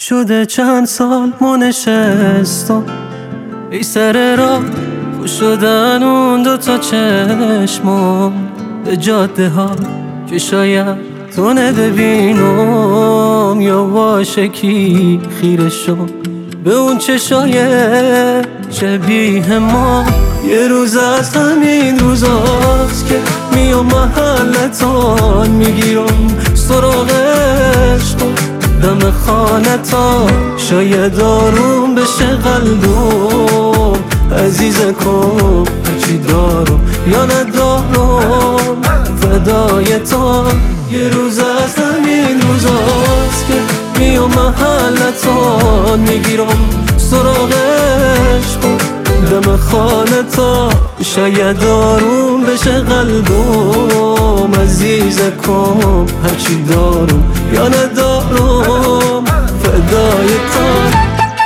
شده چند سال ما نشستم ای سر راه خوش شدن اون دوتا چشمم به جاده ها که شاید تو نبینم، یا واشکی خیره شم به اون چشای شبیه ما. یه روز از همین روزاست که میام محلتان میگیرم سراغ عشق دم خانه تا شاید آروم بشه قلبم. عزیز کن چی دارم یا ندارم فدای تو. یه روز از همین روزاست که میام محلتان میگیرم سراغ عشق دم خانه تا شاید آروم بشه قلبم. عزیز کن هرچی دارم یا ندارم فدای تو.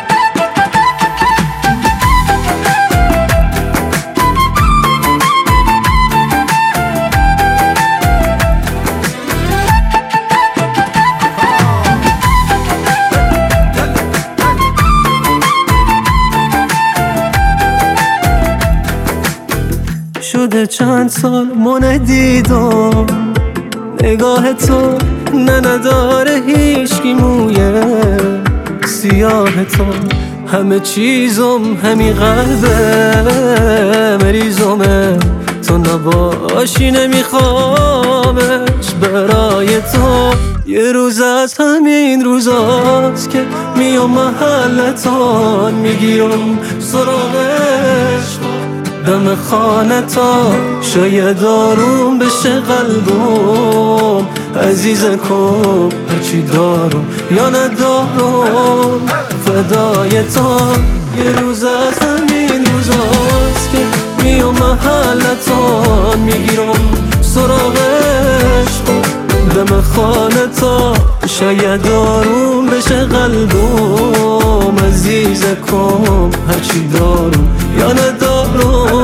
شده چند سال ما ندیدم نگاه تو نداره هیچکی مویه سیاه تو. همه چیزم همین قلبه مریضمه تو نباشی نمیخوامش برای تو. یه روز از همین روزاست که میام محلتان میگیرم سراغش دم خانه تا شاید آروم بشه قلبم. عزیز کن هرچی دارم یا ندارم فدای تو. یه روز از همین روزاست که میام محلتان میگیرم سراغش دم خانه تا شاید آروم بشه قلبم. عزیز کن هرچی دارم یا ندارم